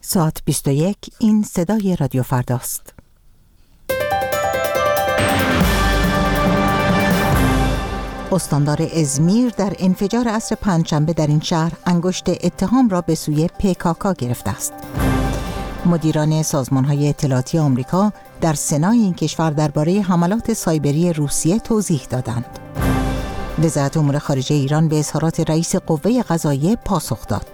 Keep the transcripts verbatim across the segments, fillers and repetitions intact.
ساعت بیست و یک. این صدای رادیو فرداست. استاندار ازمیر در انفجار عصر پنجشنبه در این شهر انگشت اتهام را به سوی پیکاکا گرفته است. مدیران سازمان‌های اطلاعاتی آمریکا در سنای این کشور درباره حملات سایبری روسیه توضیح دادند. وزارت امور خارجه ایران به اظهارات رئیس قوه قضاییه پاسخ داد.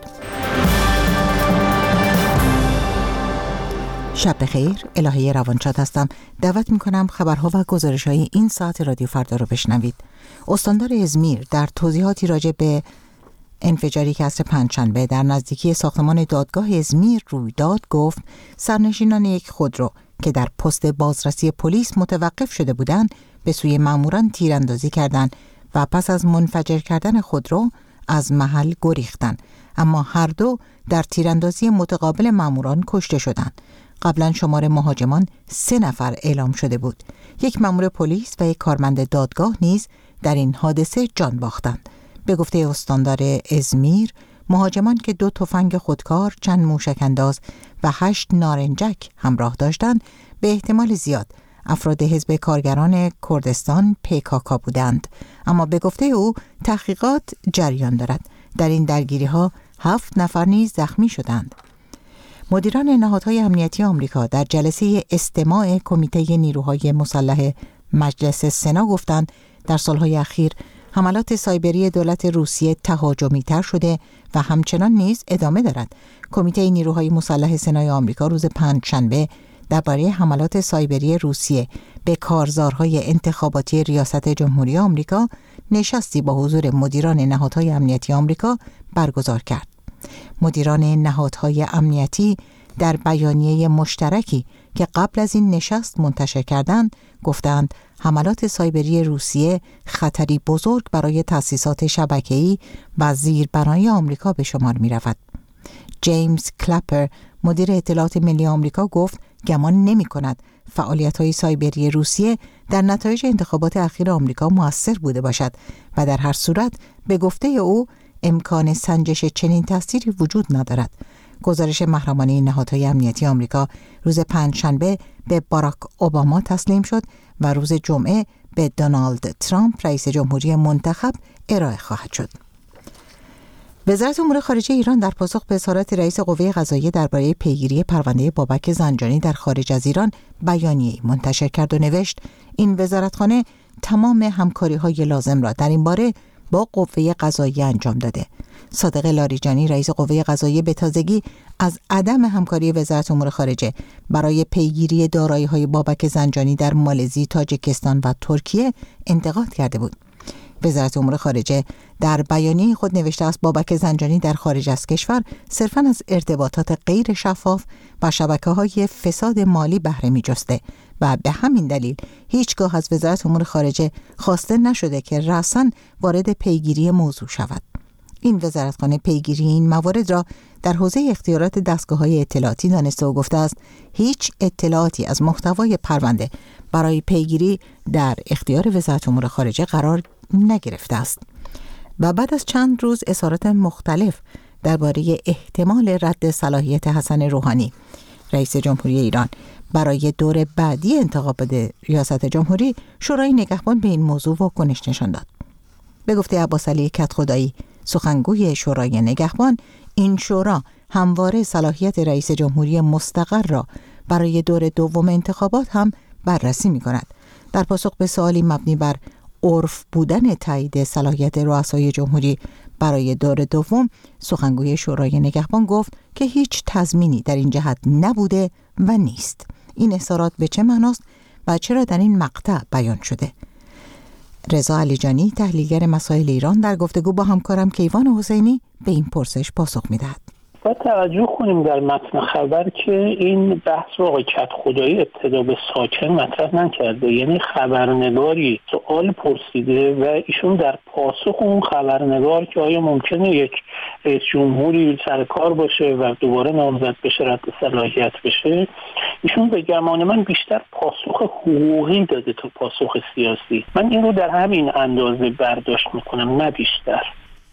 شب بخیر، الهه روانشاد هستم. دعوت می‌کنم خبرها و گزارش‌های این ساعت رادیو فردا رو بشنوید. استاندار ازمیر در توضیحاتی راجع به انفجاری که عصر پنجشنبه در نزدیکی ساختمان دادگاه ازمیر روی داد گفت سرنشینان یک خودرو که در پست بازرسی پلیس متوقف شده بودند به سوی ماموران تیراندازی کردند و پس از منفجر کردن خودرو از محل گریختند، اما هر دو در تیراندازی متقابل ماموران کشته شدند. قبلا شمار مهاجمان سه نفر اعلام شده بود. یک مأمور پلیس و یک کارمند دادگاه نیز در این حادثه جان باختند. به گفته استاندار ازمیر، مهاجمان که دو تفنگ خودکار، چند موشک انداز و هشت نارنجک همراه داشتند، به احتمال زیاد افراد حزب کارگران کردستان پیکاکا بودند، اما به گفته او تحقیقات جریان دارد. در این درگیری‌ها هفت نفر نیز زخمی شدند. مدیران نهادهای امنیتی آمریکا در جلسه استماع کمیته نیروهای مسلح مجلس سنا گفتند در سالهای اخیر حملات سایبری دولت روسیه تهاجمی تر شده و همچنان نیز ادامه دارد. کمیته نیروهای مسلح سنای آمریکا روز پنجشنبه درباره حملات سایبری روسیه به کارزارهای انتخاباتی ریاست جمهوری آمریکا نشستی با حضور مدیران نهادهای امنیتی آمریکا برگزار کرد. مدیران نهادهای امنیتی در بیانیه مشترکی که قبل از این نشست منتشر کردند گفتند حملات سایبری روسیه خطری بزرگ برای تأسیسات شبکه‌ای و زیربنای آمریکا به شمار می‌رود. جیمز کلپر، مدیر اطلاعات ملی آمریکا، گفت گمان نمی‌کند فعالیت‌های سایبری روسیه در نتایج انتخابات اخیر آمریکا مؤثر بوده باشد و در هر صورت به گفته او امکان سنجش چنین تأثیری وجود ندارد. گزارش محرمانه نهادهای امنیتی آمریکا روز پنجشنبه به باراک اوباما تسلیم شد و روز جمعه به دونالد ترامپ رئیس جمهوری منتخب ارائه خواهد شد. وزارت امور خارجه ایران در پاسخ به اظهارات رئیس قوه قضاییه درباره پیگیری پرونده بابک زنجانی در خارج از ایران بیانیه‌ای منتشر کرد و نوشت این وزارتخانه تمام همکاری‌های لازم را در این باره با قوه قضاییه انجام داده. صادق لاریجانی رئیس قوه قضاییه به تازگی از عدم همکاری وزارت امور خارجه برای پیگیری دارایی‌های بابک زنجانی در مالزی، تاجیکستان و ترکیه انتقاد کرده بود. وزارت امور خارجه در بیانیه خود نوشته است بابک زنجانی در خارج از کشور صرفاً از ارتباطات غیر شفاف و شبکه‌های فساد مالی بهره می‌جسته و به همین دلیل هیچگاه از وزارت امور خارجه خواسته نشده که رسما وارد پیگیری موضوع شود. این وزارتخانه پیگیری این موارد را در حوزه اختیارات دستگاه‌های اطلاعاتی دانسته و گفته است هیچ اطلاعاتی از محتوای پرونده برای پیگیری در اختیار وزارت امور خارجه قرار نگرفته است. و بعد از چند روز اظهارات مختلف درباره احتمال رد صلاحیت حسن روحانی رئیس جمهوری ایران برای دور بعدی انتخابات ریاست جمهوری، شورای نگهبان به این موضوع واکنش نشان داد. به گفته عباسعلی کدخدایی سخنگوی شورای نگهبان، این شورا همواره صلاحیت رئیس جمهوری مستقر را برای دور دوم انتخابات هم بررسی می کند. در پاسخ به سوالی مبنی بر عرف بودن تایید صلاحیت رؤسای جمهوری برای دور دوم، سخنگوی شورای نگهبان گفت که هیچ تضمینی در این جهت نبوده و نیست. این اظهارات به چه معناست و چرا در این مقطع بیان شده؟ رضا علیجانی، تحلیلگر مسائل ایران، در گفتگو با همکارم کیوان حسینی به این پرسش پاسخ می‌دهد. باید توجه کنیم در متن خبر که این بحث رو آقای کدخدایی ابتدا به ساکن مطرح نکرده، یعنی خبرنگاری سوال پرسیده و ایشون در پاسخ اون خبرنگار که آیا ممکنه یک رئیس جمهوری سر کار باشه و دوباره نامزد بشه رد صلاحیت بشه، ایشون به گمان من بیشتر پاسخ حقوقی داده تا پاسخ سیاسی. من این رو در همین اندازه برداشت میکنم، نه بیشتر.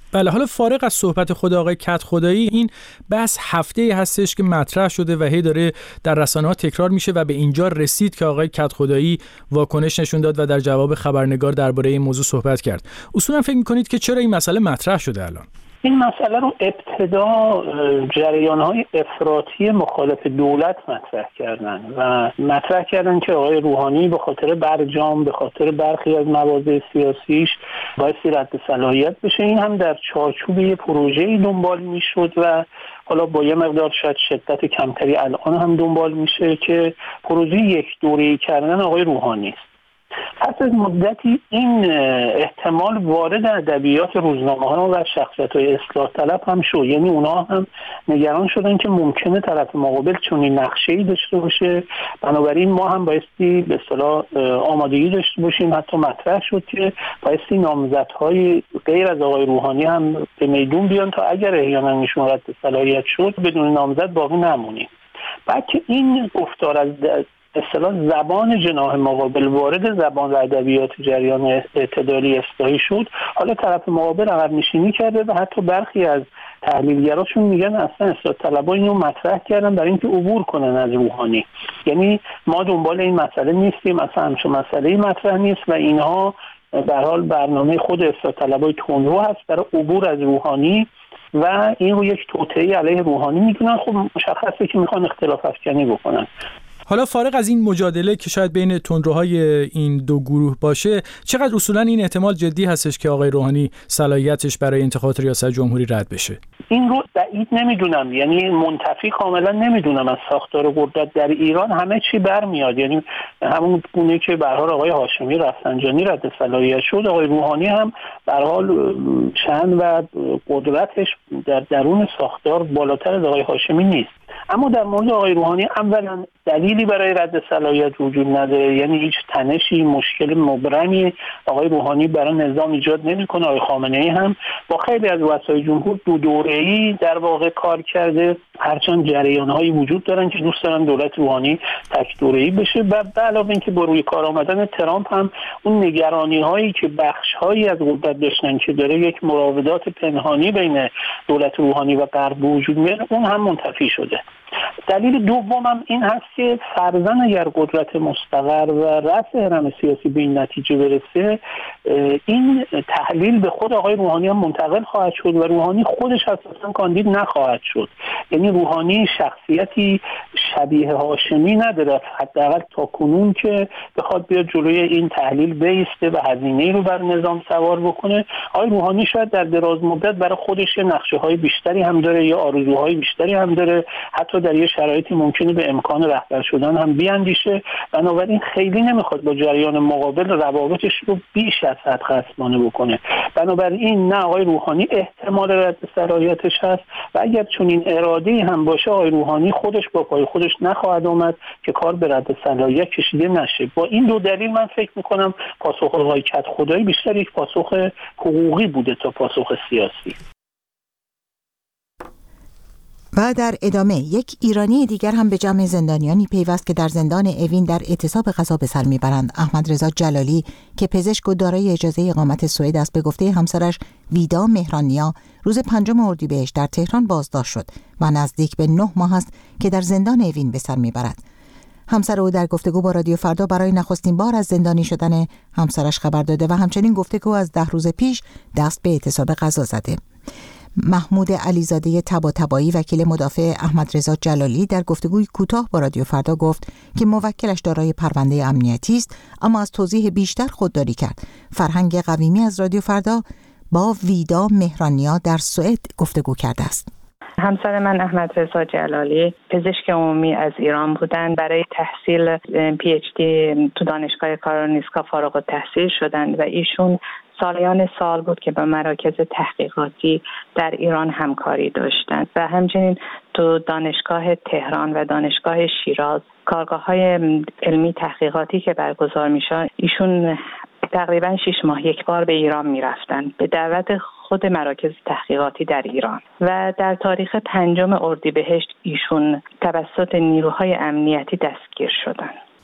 بله، حالا فارغ از صحبت خود آقای کدخدایی، این بحث هفته‌ای هستش که مطرح شده و هی داره در رسانه‌ها تکرار میشه و به اینجا رسید که آقای کدخدایی واکنش نشون داد و در جواب خبرنگار درباره این موضوع صحبت کرد. اصولا فکر می‌کنید که چرا این مسئله مطرح شده الان؟ این مسئله رو ابتدا جریان‌های افراطی مخالف دولت مطرح کردن و مطرح کردن که آقای روحانی به خاطر برجام، به خاطر برخی از مواضع سیاسیش بایستی رد صلاحیت بشه. این هم در چارچوب یه پروژه‌ای دنبال میشد و حالا با یه مقدار شاید شدت کمتری الان هم دنبال میشه که پروژه یک دوره‌ای کردن آقای روحانی است. پس از مدتی این احتمال وارد ادبیات روزنامه‌ها و شخصیت‌های اصلاح طلب هم شد، یعنی اونها هم نگران شدن که ممکنه طرف مقابل چنین نقشه‌ای داشته باشه، بنابراین ما هم بایستی به اصطلاح آمادگی داشته باشیم. حتی مطرح شد که بایستی نامزدهای غیر از آقای روحانی هم به میدون بیان تا اگر احیانا ایشون رد صلاحیت شد بدون نامزد باقی نمونیم. بعد که این گفتار از اصطلاح زبان جناح مقابل وارد زبان و ادبیات جریان اعتدالی اصلاحی شد، حالا طرف مقابل عقب نشینی کرده و حتی برخی از تحلیلگراشون میگن اصلا اصلاح طلبا اینو مطرح کردن برای اینکه عبور کنن از روحانی. یعنی ما دنبال این مسئله نیستیم، اصلا همچون مسئله‌ای مطرح نیست و اینها به هر حال برنامه خود اصلاح طلبای تندرو هست برای عبور از روحانی و این رو یک توطئه علیه روحانی میدونن. خب مشخصه که میخوان اختلاف افکنی بکنن. حالا فارغ از این مجادله که شاید بین تندروهای این دو گروه باشه، چقدر اصولا این احتمال جدی هستش که آقای روحانی صلاحیتش برای انتخابات ریاست جمهوری رد بشه؟ این رو بعید نمیدونم، یعنی منتفی کاملا نمیدونم. از ساختار قدرت در ایران همه چی برمیاد، یعنی همون گونه که به هر حال آقای هاشمی رفسنجانی رد صلاحیت شد، آقای روحانی هم به هر حال شأن و قدرتش در درون ساختار بالاتر از آقای هاشمی نیست. اما در مورد آقای روحانی اولا دلیلی برای رد صلاحیت وجود نداره، یعنی هیچ تنشی، مشکل مبرمی آقای روحانی برای نظام ایجاد نمیکنه. آقای خامنه‌ای هم با خیلی از رؤسای جمهور دو دوره‌ای در واقع کار کرده، هرچند جریان‌هایی وجود دارن که دوست دارن دولت روحانی تک دوره‌ای بشه. و به علاوه اینکه با روی کار آمدن ترامپ هم اون نگرانی‌هایی که بخش‌هایی از قدرت داشتن که داره یک مراودات پنهانی بین دولت روحانی و غرب وجود میاره، اون هم منتفی شده. دلیل دومم این هست که فرضاً اگر قدرت مستقر و رفع هرم سیاسی به این نتیجه برسه، این تحلیل به خود آقای روحانی هم منتقل خواهد شد و روحانی خودش اساساً کاندید نخواهد شد. یعنی روحانی شخصیتی شبیه هاشمی نداره، حداقل تا کنون که بخواد بیاد جلوی این تحلیل بیسته و هزینه‌ای رو بر نظام سوار بکنه. آقای روحانی شاید در دراز مدت برای خودش نقشه‌های بیشتری هم داره یا آرزوهای بیشتری هم داره، حتی در یه شرایطی ممکنه به امکان رهبر شدن هم بیاندیشه. بنابراین خیلی نمیخواد با جریان مقابل روابطش رو بیش از حد خصمانه بکنه. بنابراین نه آقای روحانی احتمال رد صلاحیتش هست و اگر چون این اراده هم باشه، آقای روحانی خودش با پای خودش نخواهد آمد که کار به رد صلاحیت کشیده نشه. با این دو دلیل من فکر میکنم پاسخ آقای کدخدایی بیشتر یک پاسخ حقوقی بوده تا پاسخ سیاسی. و در ادامه یک ایرانی دیگر هم به جمع زندانیانی پیوست که در زندان اوین در اعتصاب غذا به سر میبرند. احمد رضا جلالی که پزشک و دارای اجازه اقامت سوئد است، به گفته همسرش ویدا مهرانیا روز پنجم اردیبهشت در تهران بازداشت شد و نزدیک به نه ماه است که در زندان اوین به سر میبرد. همسر او در گفتگو با رادیو فردا برای نخستین بار از زندانی شدن همسرش خبر داده و همچنین گفته که او از ده روز پیش دست به اعتصاب غذا زده. محمود علیزاده طباطبایی وکیل مدافع احمد رضا جلالی در گفتگوی کوتاه با رادیو فردا گفت که موکلش دارای پرونده امنیتی است، اما از توضیح بیشتر خودداری کرد. فرهنگ قویمی از رادیو فردا با ویدا مهرانیا در سوئد گفتگو کرده است. همسر من احمد رضا جلالی پزشک عمومی از ایران بودن، برای تحصیل پی اچ دی تو دانشگاه کارولینسکا فارغ التحصیل شدند و ایشون سالیان سال بود که با مراکز تحقیقاتی در ایران همکاری داشتند و همچنین تو دانشگاه تهران و دانشگاه شیراز کارگاه‌های علمی تحقیقاتی که برگزار می‌شد، ایشون تقریبا شش ماه یک بار به ایران می‌رفتند به دعوت خود مراکز تحقیقاتی در ایران و در تاریخ پنجم اردیبهشت ایشون توسط نیروهای امنیتی دستگیر شدند.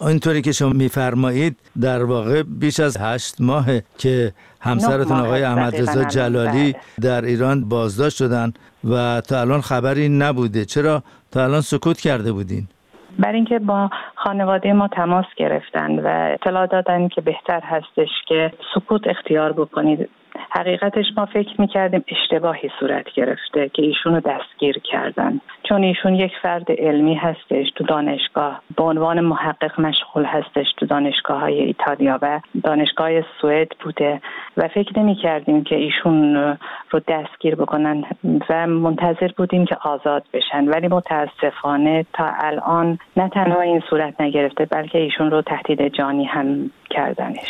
اینطوری که شما میفرمایید در واقع بیش از هشت ماهه که همسرتون آقای احمدرضا جلالی در ایران بازداشت شدن و تا الان خبری نبوده. چرا تا الان سکوت کرده بودین؟ برای اینکه با خانواده ما تماس گرفتن و اطلاع دادن که بهتر هستش که سکوت اختیار بکنید. حقیقتش ما فکر میکردیم اشتباهی صورت گرفته که ایشونو دستگیر کردن، چون ایشون یک فرد علمی هستش تو دانشگاه، به عنوان محقق مشغول هستش تو دانشگاه های ایتالیا و دانشگاه سوئد بوده و فکر نمیکردیم که ایشون رو دستگیر بکنن و منتظر بودیم که آزاد بشن، ولی متاسفانه تا الان نه تنها این صورت نگرفته بلکه ایشون رو تهدید جانی هم کردنش.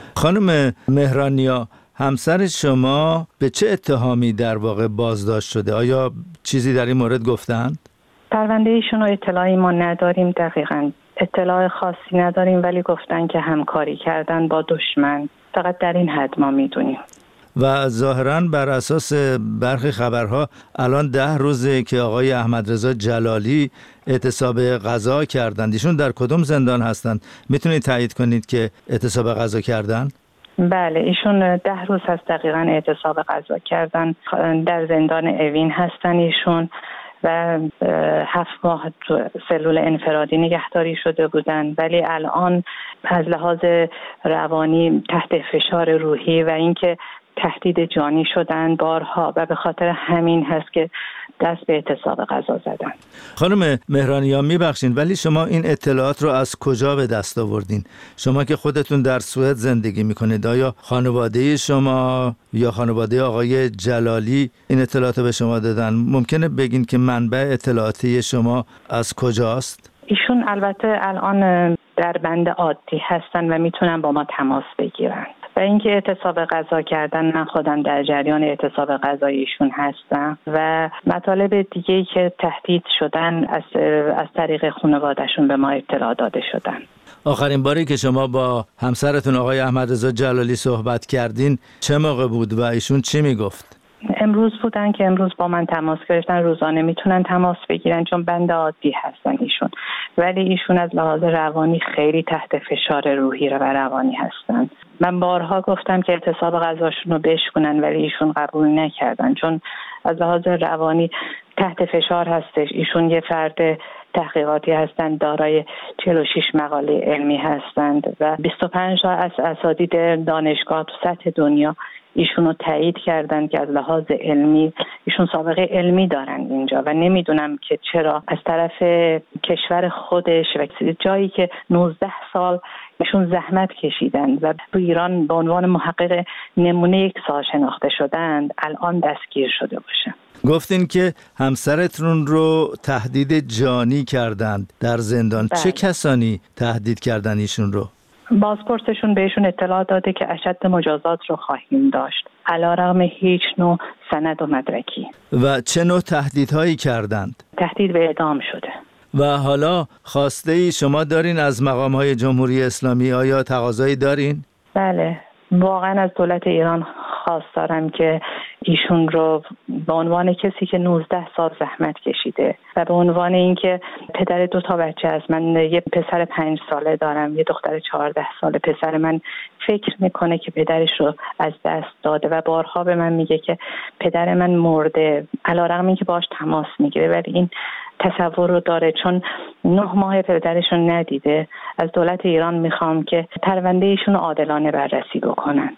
خانم مهرانیا، همسر شما به چه اتهامی در واقع بازداشت شده؟ آیا چیزی در این مورد گفتند؟ پرونده ایشون رو اطلاعی ما نداریم، دقیقاً اطلاع خاصی نداریم، ولی گفتن که همکاری کردن با دشمن. فقط در این حد ما میدونیم. و ظاهراً بر اساس برخی خبرها الان ده روزه که آقای احمدرضا جلالی اعتصاب غذا کردند. ایشون در کدوم زندان هستند؟ میتونید تایید کنید که اعتصاب غذا کردن؟ بله، ایشون ده روز هست دقیقاً اعتصاب غذا کردن. در زندان اوین هستن ایشون و هفت ماه سلول انفرادی نگهداری شده بودن، ولی الان از لحاظ روانی تحت فشار روحی و اینکه تهدید جانی شدن بارها و به خاطر همین هست که دست به اعتصاب غذا زدن. خانم مهرانیا میبخشین، ولی شما این اطلاعات رو از کجا به دست آوردین؟ شما که خودتون در سوئد زندگی میکنید، آیا خانواده شما یا خانواده آقای جلالی این اطلاعات رو به شما دادن؟ ممکنه بگین که منبع اطلاعاتی شما از کجاست؟ ایشون البته الان در بند عادی هستن و میتونن با ما تماس بگیرن. و اینکه اعتصاب غذا کردن، من خودم در جریان اعتصاب غذایشون هستم و مطالب دیگه‌ای که تهدید شدن از از طریق خانواده‌شون به ما اطلاع داده شدن. آخرین باری که شما با همسرتون آقای احمدرضا جلالی صحبت کردین چه موقع بود و ایشون چی میگفت؟ امروز بودن که امروز با من تماس گرفتن. روزانه میتونن تماس بگیرن چون بند عادی هستن ایشون، ولی ایشون از لحاظ روانی خیلی تحت فشار روحی و روانی هستن. من بارها گفتم که اعتصاب غذاشون رو بشکنن ولی ایشون قبول نکردن، چون از لحاظ روانی تحت فشار هستش. ایشون یه فرد تحقیقاتی هستند، دارای چهل و شش مقاله علمی هستند و بیست و پنج تا از اساتید دانشگاه تو سطح دنیا ایشون رو تایید کردن که از لحاظ علمی ایشون سابقه علمی دارن اینجا و نمیدونم که چرا از طرف کشور خودش و جایی که نوزده سال ایشون زحمت کشیدن و تو ایران به عنوان محقق نمونه یک سال شناخته شدند الان دستگیر شده باشن. گفتین که همسرتون رو تهدید جانی کردند در زندان. بله. چه کسانی تهدید کردن ایشون رو؟ بازپرسشون بهشون اطلاع داده که اشد مجازات رو خواهیم داشت علیرغم هیچ نوع سند و مدرکی. و چه نوع تهدیدهایی کردند؟ تهدید به اعدام شده. و حالا خواسته ای شما دارین از مقام‌های جمهوری اسلامی؟ آیا تقاضایی دارین؟ بله، واقعا از دولت ایران خواست دارم که ایشون رو به عنوان کسی که نوزده سال زحمت کشیده و به عنوان اینکه پدر دو تا بچه است، من یه پسر پنج ساله دارم، یه دختر چهارده ساله. پسر من فکر میکنه که پدرش رو از دست داده و بارها به من میگه که پدر من مرده، علیرغم اینکه باهاش تماس میگیره ولی این تصور رو داره. چون نه ماه پدرش رو ندیده، از دولت ایران میخوام که پرونده ایشون رو عادلانه بررسی بکنن.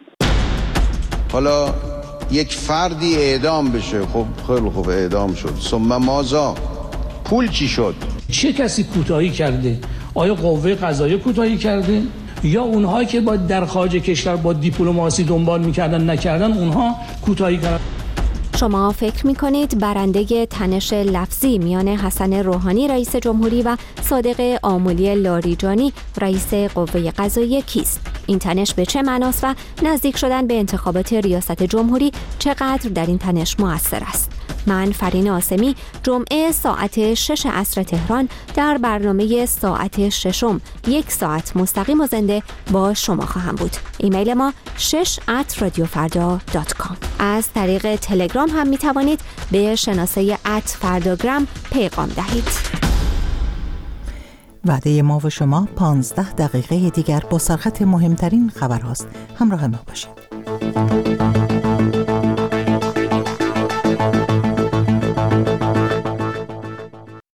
حالا یک فردی اعدام بشه، خب خیلی خوب اعدام شد، ثم ماذا؟ پول چی شد؟ چه کسی کوتاهی کرده؟ آیا قوه قضاییه کوتاهی کرده؟ یا اونهایی که با در خارج کشور با دیپلماسی دنبال میکردن نکردن اونها کوتاهی کردن؟ شما فکر میکنید برنده تنش لفظی میان حسن روحانی رئیس جمهوری و صادق آملی لاریجانی رئیس قوه قضاییه کیست؟ این تنش به چه معناست و نزدیک شدن به انتخابات ریاست جمهوری چقدر در این تنش مؤثر است؟ من فرین آسمی جمعه ساعت شش عصر تهران در برنامه ساعت ششم یک ساعت مستقیم و زنده با شما خواهم بود. ایمیل ما شش ات رادیو فردا دات کام. از طریق تلگرام هم می توانید به شناسه ات فرداگرام پیغام دهید. وعده ما و شما پانزده دقیقه دیگر با سرخط مهمترین خبر هاست. همراه ما باشید.